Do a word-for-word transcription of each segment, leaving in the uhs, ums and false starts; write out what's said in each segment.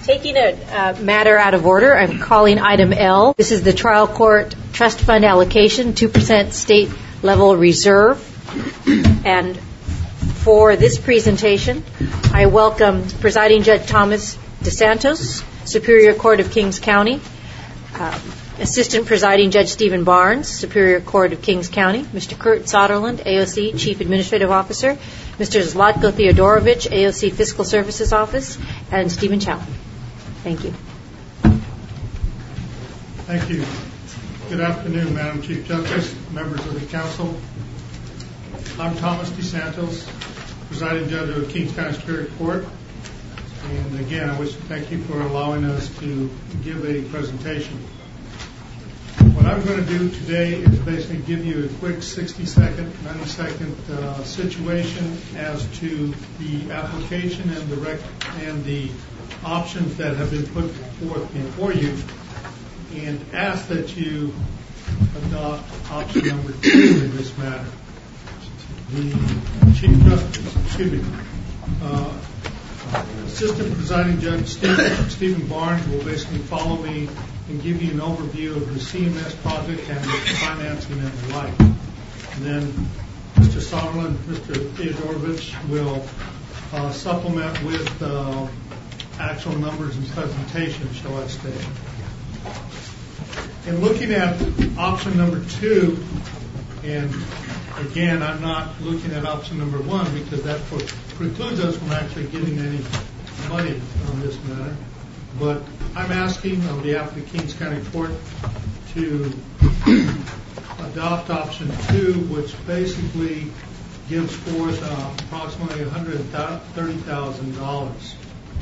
Taking a uh, matter out of order, I'm calling item L. This is the trial court trust fund allocation, two percent state level reserve. And for this presentation, I welcome Presiding Judge Thomas DeSantos, Superior Court of Kings County, uh, Assistant Presiding Judge Stephen Barnes, Superior Court of Kings County, Mister Kurt Soderlund, A O C Chief Administrative Officer, Mister Zlatko Theodorovich, A O C Fiscal Services Office, and Stephen Chow. Thank you. Thank you. Good afternoon, Madam Chief Justice, members of the council. I'm Thomas DeSantos, Presiding Judge of the Kings County Superior Court. And again, I wish to thank you for allowing us to give a presentation. What I'm going to do today is basically give you a quick sixty second, ninety second uh, situation as to the application and the rec- and the options that have been put forth before you, and ask that you adopt option number two in this matter. The Chief Justice, excuse me, uh, Assistant Presiding Judge Stephen, Stephen Barnes will basically follow me and give you an overview of the C M S project and the financing and the like. And then Mister Soderlund, Mister Theodorovich will uh, supplement with uh, actual numbers and presentation, shall I say. In looking at option number two, and again, I'm not looking at option number one because that precludes us from actually getting any money on this matter. But I'm asking on behalf of the Kings County Court to adopt option two, which basically gives forth uh, approximately one hundred thirty thousand dollars.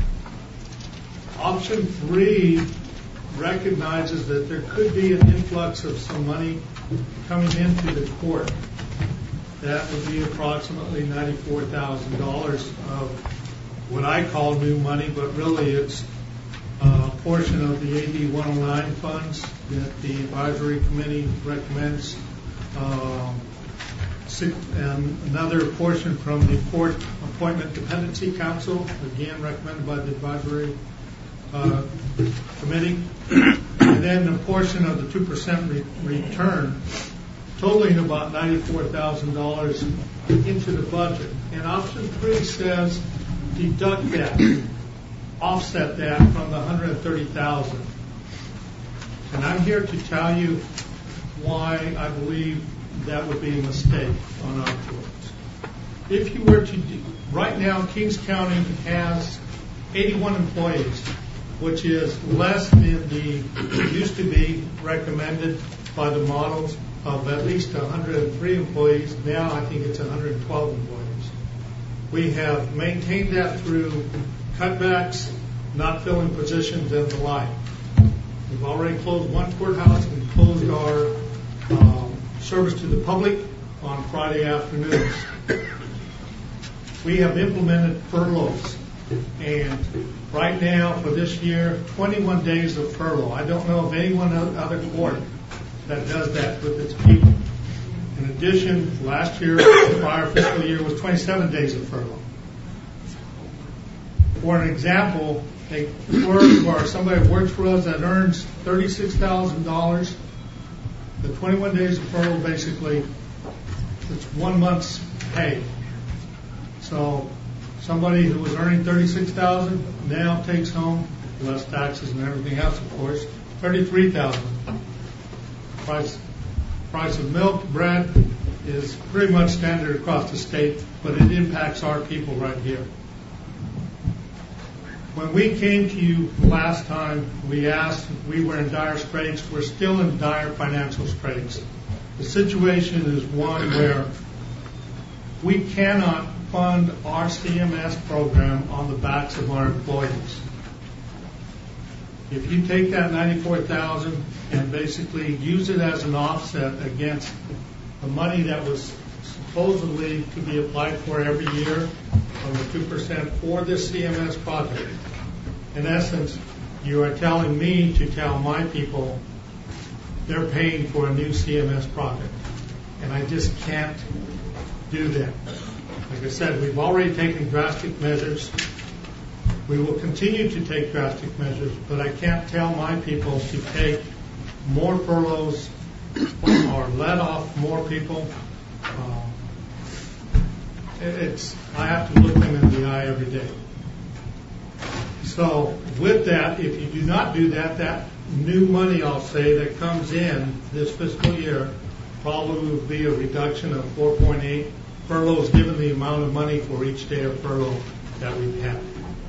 Option three recognizes that there could be an influx of some money coming into the court. That would be approximately ninety-four thousand dollars of what I call new money, but really it's a portion of the A D one oh nine funds that the advisory committee recommends, um, and another portion from the Court Appointment Dependency Council, again recommended by the advisory uh, committee, and then a portion of the two percent re- return, totaling about ninety-four thousand dollars into the budget. And option three says deduct that, offset that from the one hundred thirty thousand dollars. And I'm here to tell you why I believe that would be a mistake on our courts. If you were to, do, right now Kings County has eighty-one employees, which is less than the used to be recommended by the models of at least one hundred three employees. Now I think it's one hundred twelve employees. We have maintained that through cutbacks, not filling positions, and the like. We've already closed one courthouse and closed our um, service to the public on Friday afternoons. We have implemented furloughs, and right now for this year, twenty-one days of furlough. I don't know of any one other court that does that with its people. In addition, last year, the prior fiscal year was twenty-seven days of furlough. For an example, a clerk or somebody who works for us that earns thirty-six thousand dollars, the twenty-one days of furlough basically, it's one month's pay. So somebody who was earning thirty-six thousand dollars now takes home, less taxes and everything else, of course, thirty-three thousand dollars. Price, price of milk, bread is pretty much standard across the state, but it impacts our people right here. When we came to you last time, we asked, we were in dire straits. We're still in dire financial straits. The situation is one where we cannot fund our C M S program on the backs of our employees. If you take that ninety-four thousand dollars and basically use it as an offset against the money that was supposedly to be applied for every year on the two percent for this C M S project, in essence, you are telling me to tell my people they're paying for a new C M S project. And I just can't do that. Like I said, we've already taken drastic measures. We will continue to take drastic measures, but I can't tell my people to take more furloughs or let off more people. Uh, it's I have to look them in the eye every day. So with that, if you do not do that, that new money, I'll say, that comes in this fiscal year probably will be a reduction of four point eight furloughs given the amount of money for each day of furlough that we've had.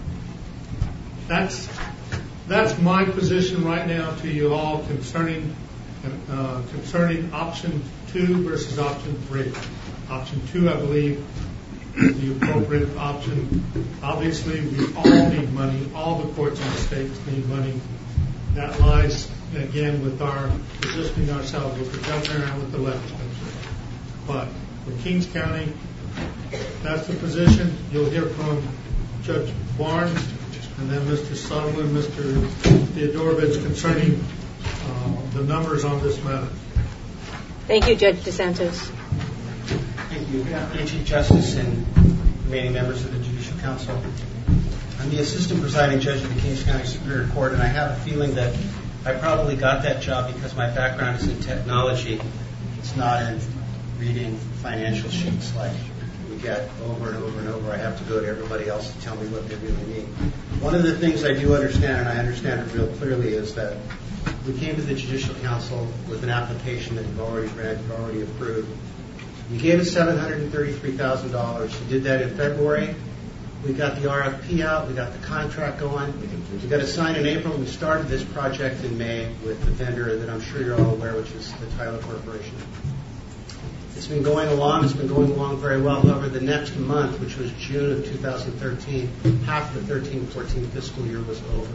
That's that's my position right now to you all concerning uh, concerning option two versus option three. Option two, I believe, is the appropriate option. Obviously, we all need money. All the courts in the states need money. That lies, again, with our positioning ourselves with the governor and with the legislature. But for Kings County, that's the position. You'll hear from Judge Barnes and then Mister Sutherland, Mister Theodorovich concerning uh, the numbers on this matter. Thank you, Judge DeSantos. Thank you. Good afternoon, Chief Justice and remaining members of the Judicial Council. I'm the Assistant Presiding Judge of the Kings County Superior Court, and I have a feeling that I probably got that job because my background is in technology. It's not in reading financial sheets like we get over and over and over. I have to go to everybody else to tell me what they really mean. One of the things I do understand, and I understand it real clearly, is that we came to the Judicial Council with an application that you've already read, you've already approved. You gave us seven hundred thirty-three thousand dollars. You did that in February. We got the R F P out. We got the contract going. We got it signed in April. We started this project in May with the vendor that I'm sure you're all aware, which is the Tyler Corporation. It's been going along. It's been going along very well. However, the next month, which was June of two thousand thirteen, half the thirteen fourteen fiscal year was over.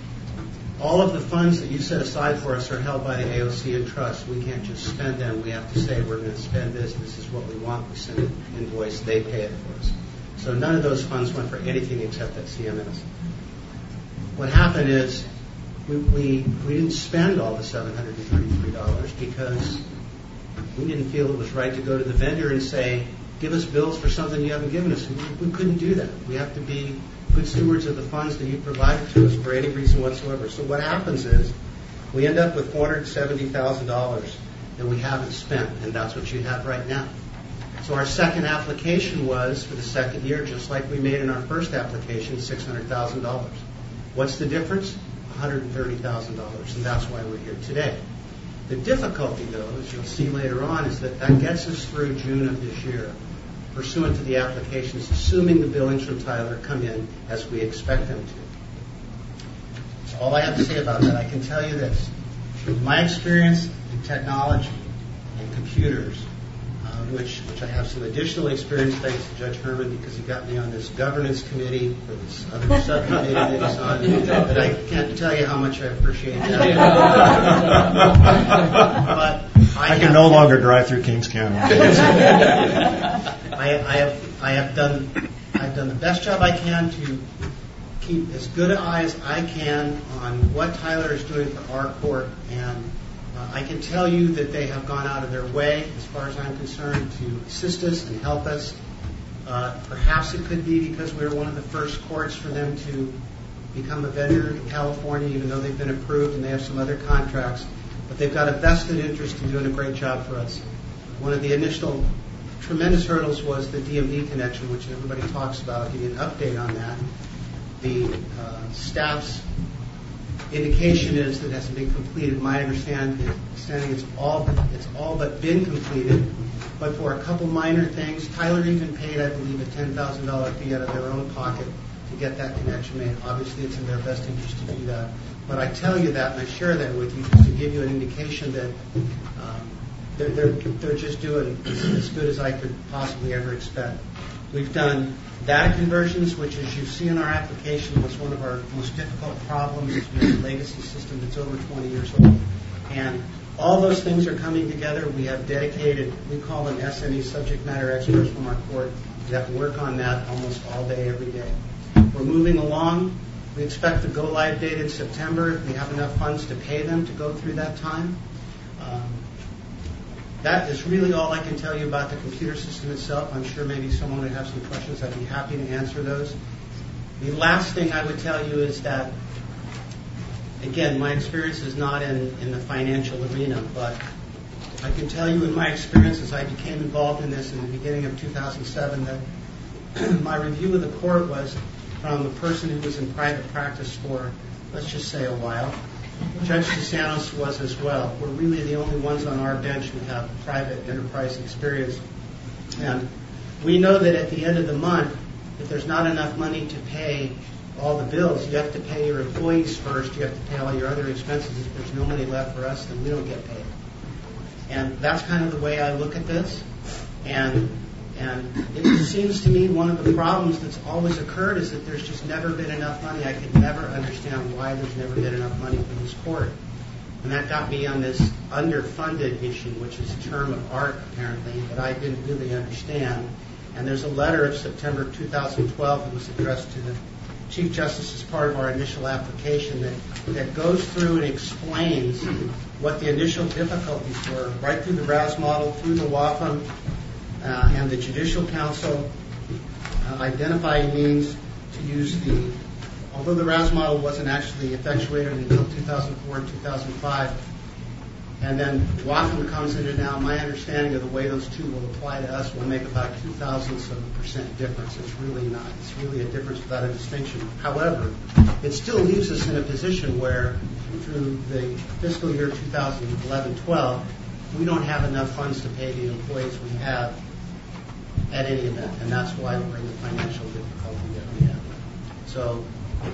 All of the funds that you set aside for us are held by the A O C in trust. We can't just spend them. We have to say we're going to spend this. This is what we want. We send an invoice. They pay it for us. So none of those funds went for anything except that C M S. What happened is we, we, we didn't spend all the seven hundred thirty-three dollars because we didn't feel it was right to go to the vendor and say, give us bills for something you haven't given us. We, we couldn't do that. We have to be good stewards of the funds that you provided to us for any reason whatsoever. So what happens is we end up with four hundred seventy thousand dollars that we haven't spent, and that's what you have right now. So our second application was for the second year, just like we made in our first application, six hundred thousand dollars. What's the difference? one hundred thirty thousand dollars, and that's why we're here today. The difficulty, though, as you'll see later on, is that that gets us through June of this year, pursuant to the applications, assuming the billings from Tyler come in as we expect them to. That's all I have to say about that. I can tell you this. With my experience in technology and computers, uh, which, which I have some additional experience thanks to Judge Herman because he got me on this governance committee for this other subcommittee that he's on, but I can't tell you how much I appreciate that. But I, I can no longer drive through Kings County. I, I have I have done I've done the best job I can to keep as good an eye as I can on what Tyler is doing for our court, and uh, I can tell you that they have gone out of their way, as far as I'm concerned, to assist us and help us. Uh, perhaps it could be because we were one of the first courts for them to become a vendor in California, even though they've been approved and they have some other contracts. But they've got a vested interest in doing a great job for us. One of the initial tremendous hurdles was the D M V connection, which everybody talks about. I'll give you an update on that. The uh, staff's indication is that it hasn't been completed. My understanding is all it's all but been completed. But for a couple minor things, Tyler even paid, I believe, a ten thousand dollars fee out of their own pocket to get that connection made. Obviously, it's in their best interest to do that. But I tell you that, and I share that with you just to give you an indication that um, they're, they're, they're just doing as good as I could possibly ever expect. We've done data conversions, which, as you see in our application, was one of our most difficult problems. We have a legacy system that's over twenty years old. And all those things are coming together. We have dedicated, we call them S M E, subject matter experts from our court, that work on that almost all day, every day. We're moving along. We expect the go-live date in September if we have enough funds to pay them to go through that time. Um, that is really all I can tell you about the computer system itself. I'm sure maybe someone would have some questions. I'd be happy to answer those. The last thing I would tell you is that, again, my experience is not in, in the financial arena, but I can tell you in my experience as I became involved in this in the beginning of two thousand seven that my review of the court was from a person who was in private practice for, let's just say, a while. Judge DeSantis was as well. We're really the only ones on our bench who have private enterprise experience. And we know that at the end of the month, if there's not enough money to pay all the bills, you have to pay your employees first, you have to pay all your other expenses. If there's no money left for us, then we don't get paid. And that's kind of the way I look at this. And and it seems to me one of the problems that's always occurred is that there's just never been enough money. I could never understand why there's never been enough money for this court. And that got me on this underfunded issue, which is a term of art, apparently, that I didn't really understand. And there's a letter of September two thousand twelve that was addressed to the Chief Justice as part of our initial application that, that goes through and explains what the initial difficulties were, right through the R A S model, through the W A F M, uh, and the Judicial Council uh, identifying means to use the, although the R A S model wasn't actually effectuated until two thousand four and two thousand five, and then W A F M comes into now, my understanding of the way those two will apply to us will make about two thousandths of a percent difference. It's really not. It's really a difference without a distinction. However, it still leaves us in a position where through the fiscal year two thousand eleven twelve, we don't have enough funds to pay the employees we have at any event, and that's why we're in the financial difficulty that we have. So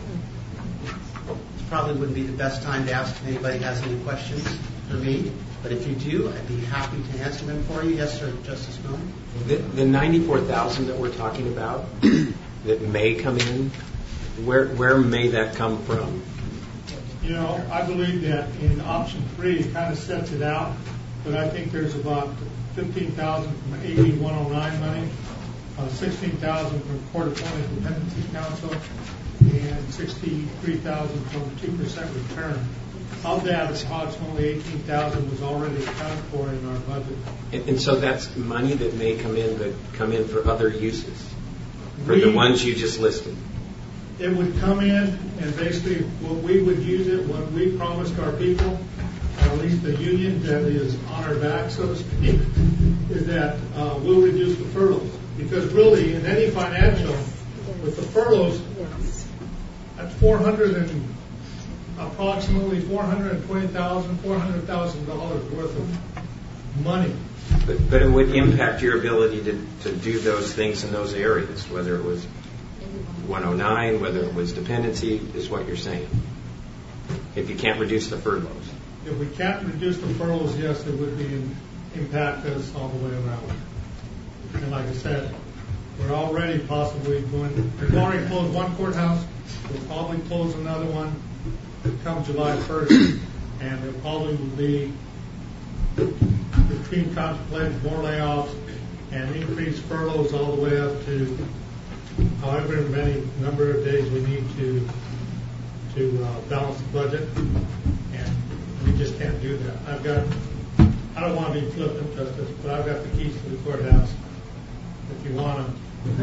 it probably wouldn't be the best time to ask if anybody has any questions for me, but if you do, I'd be happy to answer them for you. Yes, sir, Justice Miller. The, the ninety-four thousand that we're talking about that may come in, where where may that come from? You know, I believe that in option three, it kind of sets it out, but I think there's about fifteen thousand from A B one oh nine money, uh, sixteen thousand from Court-Appointed Dependency Council, and sixty-three thousand from two percent return. Of that, approximately eighteen thousand was already accounted for in our budget. And, and so that's money that may come in, but come in for other uses, for we, the ones you just listed. It would come in, and basically what we would use it, what we promised our people, or at least the union that is on our back, so to speak, is that uh, we'll reduce the furloughs. Because really, in any financial, with the furloughs, that's four hundred and approximately four hundred twenty thousand dollars, four hundred thousand dollars worth of money. But, but it would impact your ability to, to do those things in those areas, whether it was one oh nine, whether it was dependency, is what you're saying. If you can't reduce the furloughs. If we can't reduce the furloughs, yes, it would be in, impact us all the way around. And like I said, we're already possibly going, we've already closed one courthouse, we'll probably close another one come July first, and there probably will be between contemplated more layoffs and increased furloughs all the way up to however many number of days we need to to uh, balance the budget, and we just can't do that. I've got, I don't want to be flippant, Justice, but I've got the keys to the courthouse if you want them.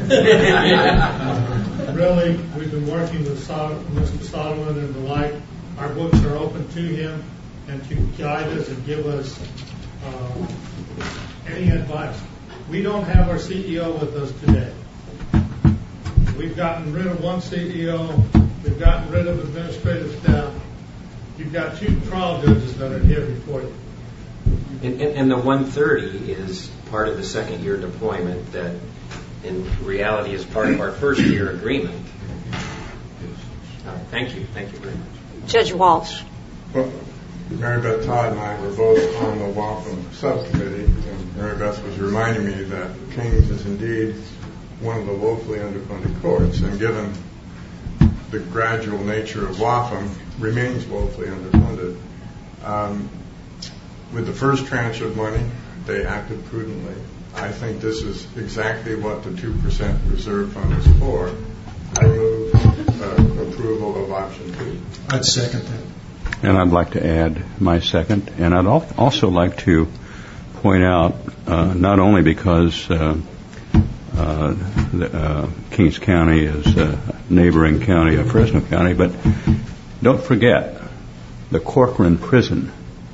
Really, we've been working with Sod- Mister Solomon and the like. Our books are open to him and to guide us and give us uh, any advice. We don't have our C E O with us today. We've gotten rid of one C E O. We've gotten rid of administrative staff. You've got two trial judges that are here before you. And, and, and the one thirty is part of the second year deployment that in reality is part of our first year agreement. All right, thank you. Thank you very much. Judge Walsh. Well, Mary Beth Todd and I were both on the W A F M subcommittee, and Mary Beth was reminding me that Kings is indeed one of the woefully underfunded courts, and given the gradual nature of W A F M, remains woefully underfunded. Um, with the first tranche of money, they acted prudently. I think this is exactly what the two percent reserve fund is for. I move uh, approval of option two. I'd second that. And I'd like to add my second. And I'd al- also like to point out, uh, not only because uh, uh, the, uh, Kings County is uh, neighboring county of Fresno County. But don't forget, the Corcoran Prison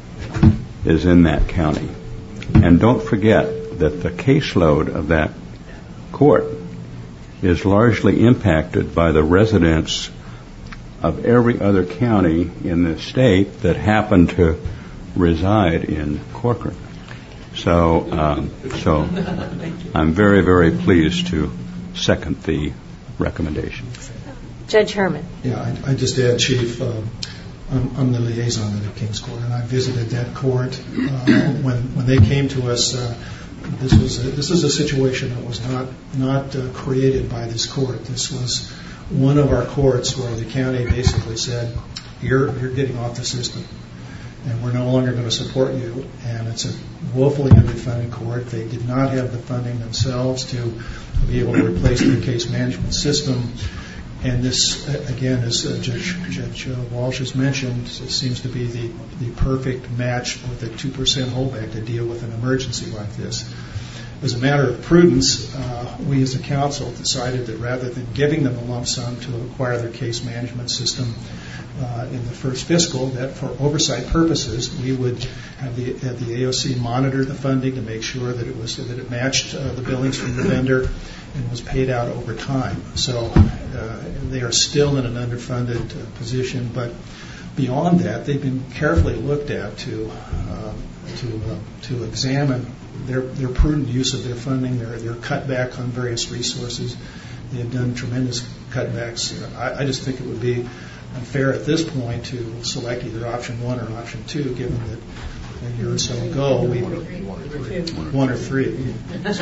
is in that county. And don't forget that the caseload of that court is largely impacted by the residents of every other county in the state that happen to reside in Corcoran. So, um, so I'm very, very pleased to second the recommendation. Judge Herman. Yeah, I, I just add, Chief, uh, I'm, I'm the liaison to the King's Court, and I visited that court uh, when when they came to us. Uh, this was a, this is a situation that was not not uh, created by this court. This was one of our courts where the county basically said, "You're you're getting off the system, and we're no longer going to support you." And it's a woefully underfunded court. They did not have the funding themselves to be able to replace their case management system. And this, again, as uh, Judge, Judge uh, Walsh has mentioned, seems to be the, the perfect match with a two percent holdback to deal with an emergency like this. As a matter of prudence, uh, we as a council decided that rather than giving them a lump sum to acquire their case management system uh, in the first fiscal, that for oversight purposes, we would have the, have the A O C monitor the funding to make sure that it was that it matched uh, the billings from the vendor and was paid out over time. So uh, they are still in an underfunded uh, position, but beyond that, they've been carefully looked at to uh, to uh, to examine their their prudent use of their funding, their their cutback on various resources. They have done tremendous cutbacks. I, I just think it would be unfair at this point to select either option one or option two, given that a year or so ago we were one or three.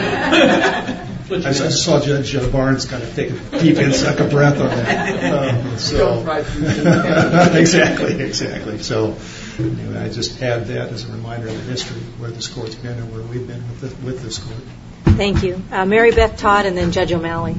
I, I saw Judge uh, Barnes kind of take a deep in, suck a breath on that. Um, so exactly, exactly. So anyway, I just add that as a reminder of the history where this court's been and where we've been with, the, with this court. Thank you. Uh, Mary Beth Todd and then Judge O'Malley.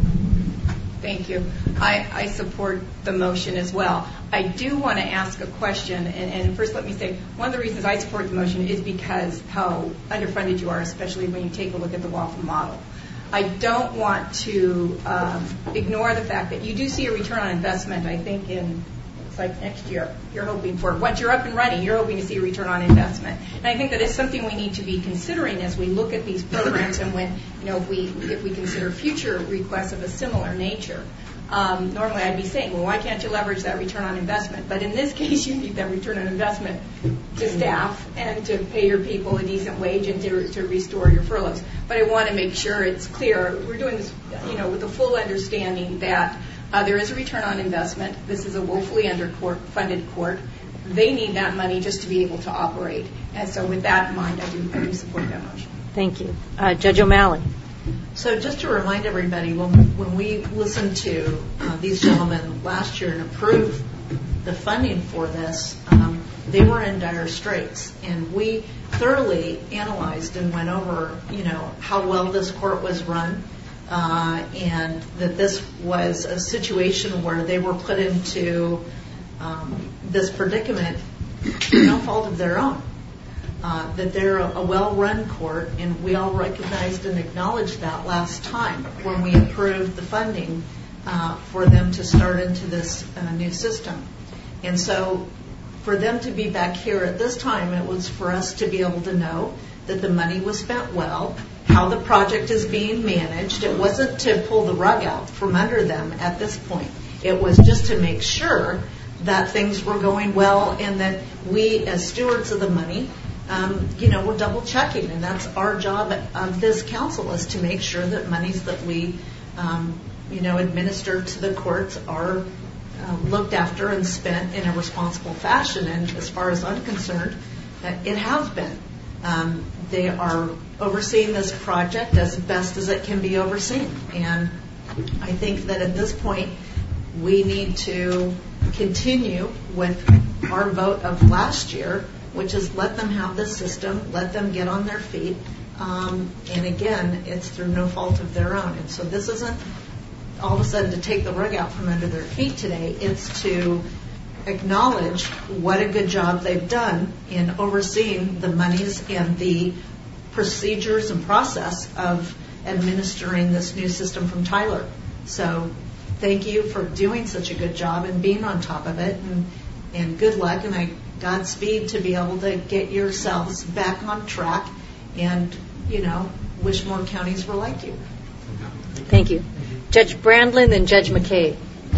Thank you. I, I support the motion as well. I do want to ask a question, and, and first let me say, one of the reasons I support the motion is because how underfunded you are, especially when you take a look at the Waffle model. I don't want to um, ignore the fact that you do see a return on investment, I think, in it's like next year. You're hoping for, once you're up and running, you're hoping to see a return on investment. And I think that is something we need to be considering as we look at these programs and when, you know, if we if we consider future requests of a similar nature. Um, normally I'd be saying, well, why can't you leverage that return on investment? But in this case, you need that return on investment to staff and to pay your people a decent wage and to, to restore your furloughs. But I want to make sure it's clear. We're doing this, you know, with the full understanding that uh, there is a return on investment. This is a woefully underfunded court. They need that money just to be able to operate. And so with that in mind, I do, I do support that motion. Thank you. Uh, Judge O'Malley. So just to remind everybody, when, when we listened to uh, these gentlemen last year and approved the funding for this, um, they were in dire straits. And we thoroughly analyzed and went over, you know, how well this court was run, uh, and that this was a situation where they were put into um, this predicament through no fault of their own. Uh, that they're a, a well-run court, and we all recognized and acknowledged that last time when we approved the funding uh, for them to start into this uh, new system. And so for them to be back here at this time, it was for us to be able to know that the money was spent well, how the project is being managed. It wasn't to pull the rug out from under them at this point. It was just to make sure that things were going well and that we, as stewards of the money, Um, you know, we're double checking, and that's our job of this council, is to make sure that monies that we, um, you know, administer to the courts are uh, looked after and spent in a responsible fashion. And as far as I'm concerned, uh, it has been. Um, they are overseeing this project as best as it can be overseen. And I think that at this point, we need to continue with our vote of last year, which is let them have this system, let them get on their feet. Um, and again, it's through no fault of their own. And so this isn't all of a sudden to take the rug out from under their feet today. It's to acknowledge what a good job they've done in overseeing the monies and the procedures and process of administering this new system from Tyler. So thank you for doing such a good job and being on top of it, and, and good luck, and I Godspeed to be able to get yourselves back on track, and, you know, wish more counties were like you. Thank you. Judge Brandlin, then Judge McCabe.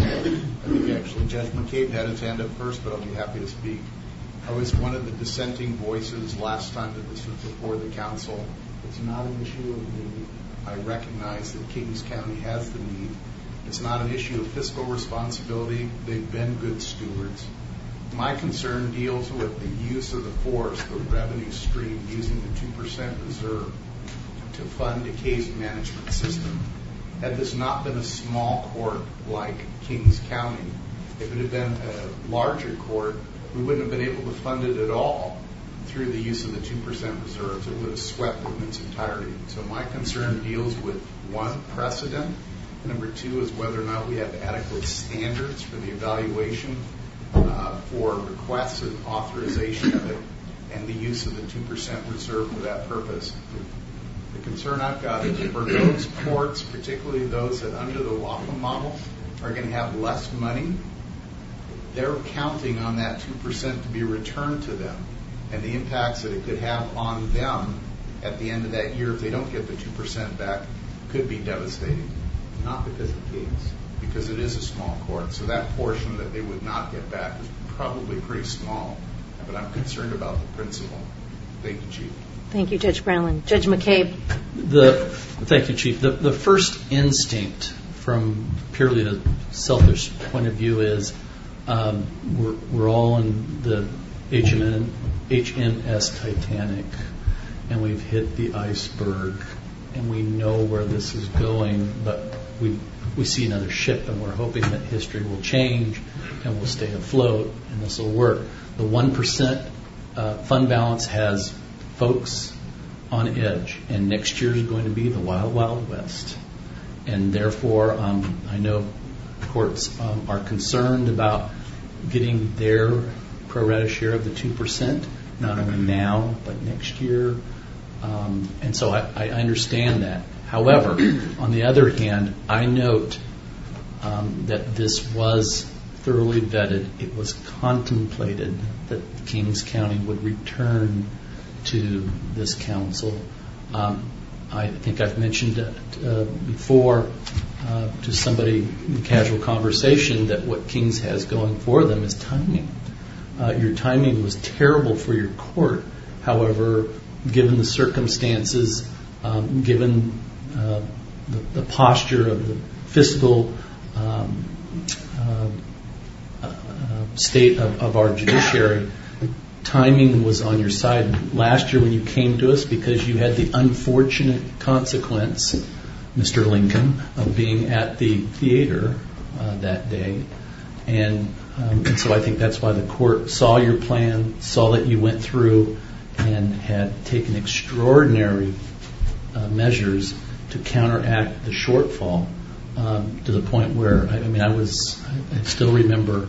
I think actually Judge McCabe had his hand up first, but I'll be happy to speak. I was one of the dissenting voices last time that this was before the council. It's not an issue of need. I recognize that Kings County has the need. It's not an issue of fiscal responsibility. They've been good stewards. My concern deals with the use of the force, the revenue stream, using the two percent reserve to fund a case management system. Had this not been a small court like Kings County, if it had been a larger court, we wouldn't have been able to fund it at all through the use of the two percent reserves. It would have swept it in its entirety. So my concern deals with, one, precedent. Number two is whether or not we have adequate standards for the evaluation uh, for requests and authorization of it, and the use of the two percent reserve for that purpose. The concern I've got is for those courts, particularly those that under the Waffle model are going to have less money, they're counting on that two percent to be returned to them, and the impacts that it could have on them at the end of that year if they don't get the two percent back could be devastating. Not because of Kings, because it is a small court, so that portion that they would not get back is probably pretty small, but I'm concerned about the principle. Thank you, Chief. Thank you, Judge Brownland. Judge McCabe. The, thank you, Chief. The, the first instinct from purely a selfish point of view is um, we're, we're all in the H M S Titanic, and we've hit the iceberg, and we know where this is going, but we we see another ship, and we're hoping that history will change and we'll stay afloat, and this will work. The one percent uh, fund balance has folks on edge, and next year is going to be the wild, wild west. And therefore, um, I know courts um, are concerned about getting their pro rata share of the two percent, not only now, but next year. Um, and so I, I understand that. However, on the other hand, I note um, that this was thoroughly vetted. It was contemplated that Kings County would return to this council. Um, I think I've mentioned it uh, before uh, to somebody in casual conversation that what Kings has going for them is timing. Uh, your timing was terrible for your court. However, given the circumstances, um, given uh, the, the posture of the fiscal um, uh, uh, state of, of our judiciary, timing was on your side last year when you came to us, because you had the unfortunate consequence, Mister Lincoln, of being at the theater uh, that day. And, um, and so I think that's why the court saw your plan, saw that you went through and had taken extraordinary uh, measures to counteract the shortfall um, to the point where, I, I mean, I was, I, I still remember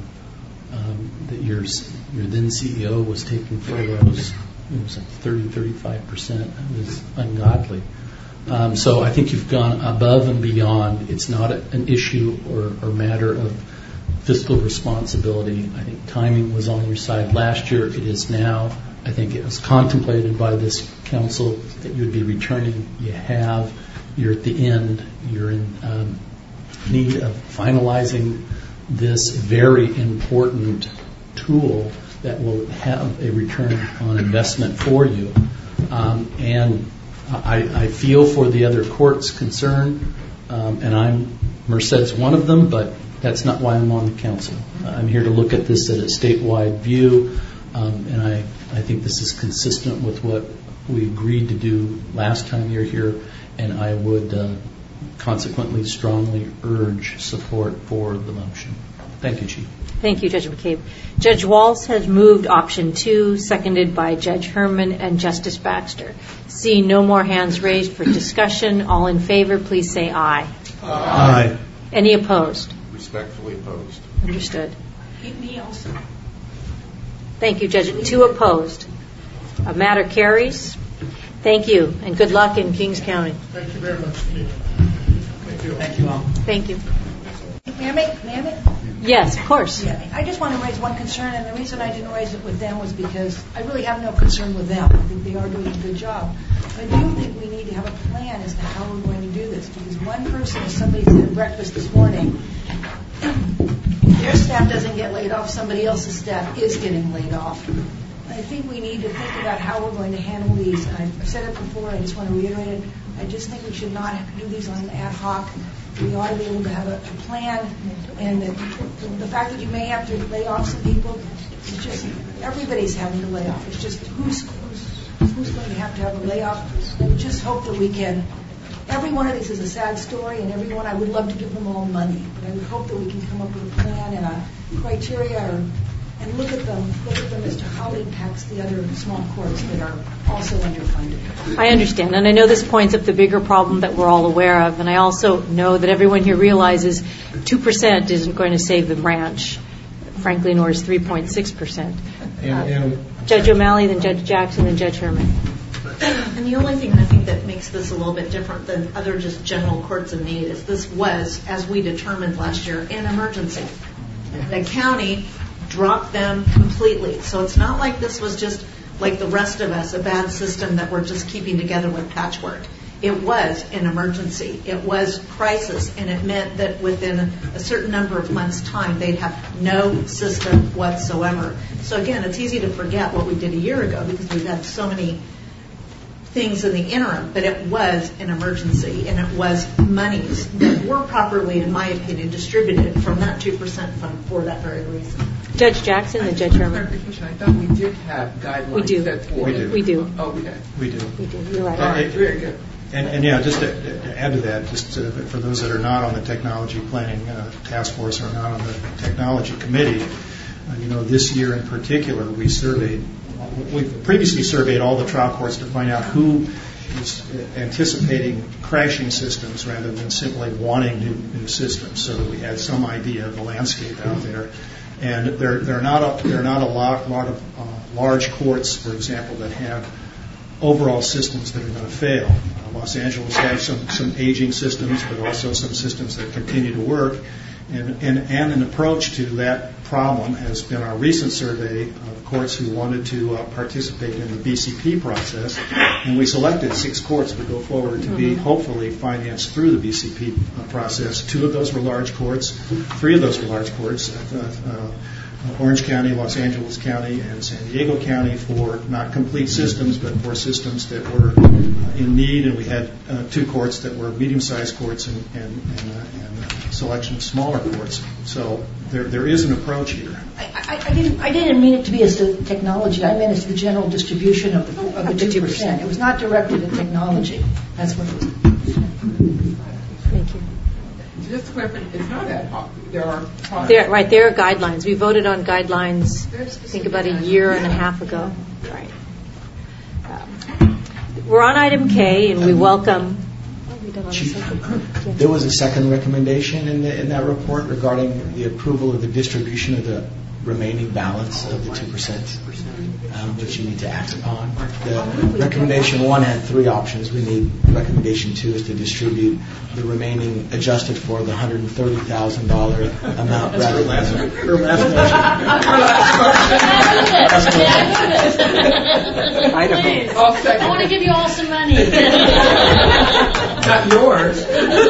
um, that your, your then C E O was taking furloughs. It was like thirty, thirty-five percent. It was ungodly. Um, so I think you've gone above and beyond. It's not a, an issue or, or matter of fiscal responsibility. I think timing was on your side last year. It is now. I think it was contemplated by this council that you would be returning. You have. You're at the end. You're in um, need of finalizing this very important tool that will have a return on investment for you. Um, and I, I feel for the other courts concerned, um, and I'm Merced's one of them, but that's not why I'm on the council. I'm here to look at this at a statewide view, um, and I, I think this is consistent with what we agreed to do last time you're here, and I would uh, consequently strongly urge support for the motion. Thank you, Chief. Thank you, Judge McCabe. Judge Walz has moved option two, seconded by Judge Herman and Justice Baxter. Seeing no more hands raised for discussion, all in favor, please say aye. Aye. Any opposed? Respectfully opposed. Understood. Me also. Thank you, Judge. Two opposed. A matter carries. Thank you, and good luck in Kings County. Thank you very much, Steve. Thank you. Thank you all. Thank you. May I make, may I make? Yes, of course. Yeah, I just want to raise one concern, and the reason I didn't raise it with them was because I really have no concern with them. I think they are doing a good job. But I do think we need to have a plan as to how we're going to do this, because one person, as somebody said at breakfast this morning, their staff doesn't get laid off, somebody else's staff is getting laid off. I think we need to think about how we're going to handle these. And I've said it before, I just want to reiterate it. I just think we should not have to do these on an ad hoc. We ought to be able to have a, a plan, and the, the fact that you may have to lay off some people, it's just, everybody's having to lay off. It's just who's, who's, who's going to have to have a layoff. And just hope that we can, every one of these is a sad story, and every one I would love to give them all money. But I would hope that we can come up with a plan and a criteria or, and look at them, look at them as to how it impacts the other small courts that are also underfunded. I understand, and I know this points up the bigger problem that we're all aware of, and I also know that everyone here realizes two percent isn't going to save the branch, frankly, nor is three point six percent. Uh, Judge O'Malley, then Judge Jackson, then Judge Herman. And the only thing I think that makes this a little bit different than other just general courts of need is this was, as we determined last year, an emergency. The county dropped them completely. So it's not like this was just like the rest of us, a bad system that we're just keeping together with patchwork. It was an emergency. It was crisis, and it meant that within a certain number of months' time, they'd have no system whatsoever. So again, it's easy to forget what we did a year ago because we've had so many things in the interim, but it was an emergency, and it was monies that were properly, in my opinion, distributed from that two percent fund for that very reason. Judge Jackson and Judge Herman. I thought we did have guidelines. We do. Set forth. We do. We do. Okay. We do. We do. You're right. All right. Very good. And, and yeah, just to, to add to that, just to, for those that are not on the technology planning uh, task force or not on the technology committee, uh, you know, this year in particular, we surveyed, we previously surveyed all the trial courts to find out who is anticipating crashing systems rather than simply wanting new, new systems, so that we had some idea of the landscape out there. And there, there are not a, there are not a lot, lot of uh, large courts, for example, that have overall systems that are going to fail. Uh, Los Angeles has some, some aging systems, but also some systems that continue to work. And, and, and an approach to that problem has been our recent survey of courts who wanted to uh, participate in the B C P process. And we selected six courts to go forward to be hopefully financed through the B C P process. Two of those were large courts. Three of those were large courts. Uh, uh, Orange County, Los Angeles County, and San Diego County for not complete systems, but for systems that were uh, in need. And we had uh, two courts that were medium-sized courts and, and, and, uh, and a selection of smaller courts. So there, there is an approach here. I, I, I didn't. I didn't mean it to be as to technology. I meant as to the general distribution of the, of the two percent. It was not directed at technology. That's what it was. Thank you. Just to clarify, it's not ad hoc. There are there, right. There are guidelines. We voted on guidelines. I think about a year and a half ago. Right. Um, we're on item K, and we welcome. Chief, there was a second recommendation in, the, in that report regarding the approval of the distribution of the remaining balance of the two percent, um, which you need to act upon. The recommendation one had three options. We need recommendation two is to distribute the remaining adjusted for the one hundred thirty thousand dollars amount. That's rather her last, than her last I want to give you all some money. Not yours.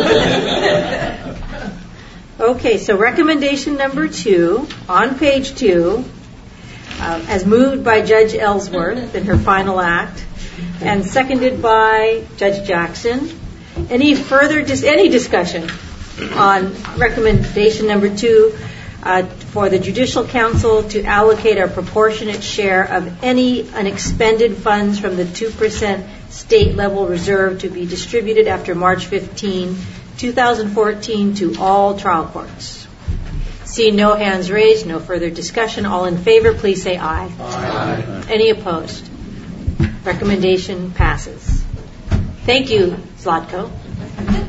Okay, so recommendation number two on page two, uh, as moved by Judge Ellsworth in her final act, and seconded by Judge Jackson. Any further, dis- any discussion on recommendation number two uh, for the Judicial Council to allocate a proportionate share of any unexpended funds from the two percent state level reserve to be distributed after March fifteenth, twenty fourteen to all trial courts? Seeing no hands raised, no further discussion. All in favor, please say aye. Aye. Any opposed? Recommendation passes. Thank you, Zlatko.